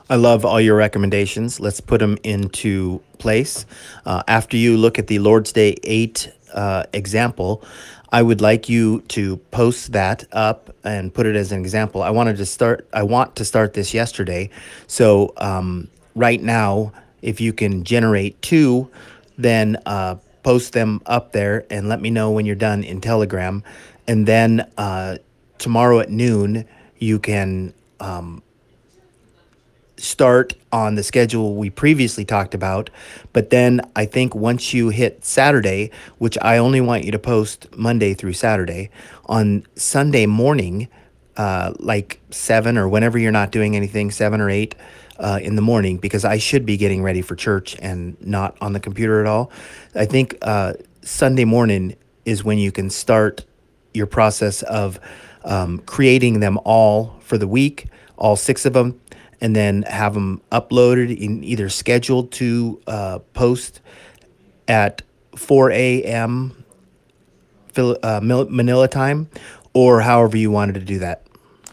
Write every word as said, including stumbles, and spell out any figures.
I love all your recommendations. Let's put them into place. Uh, after you look at the Lord's Day eight uh, example, I would like you to post that up and put it as an example. I wanted to start. I want to start this yesterday. So um, right now, if you can generate two, then uh, post them up there and let me know when you're done in Telegram. And then uh, tomorrow at noon, you can start on the schedule we previously talked about. But then I think once you hit Saturday, which I only want you to post Monday through Saturday, on Sunday morning, uh, like seven or whenever you're not doing anything, seven or eight uh, in the morning, because I should be getting ready for church and not on the computer at all. I think uh, Sunday morning is when you can start your process of um, creating them all for the week, all six of them, and then have them uploaded in either scheduled to uh, post at four a m. Phil- uh, Manila time, or however you wanted to do that.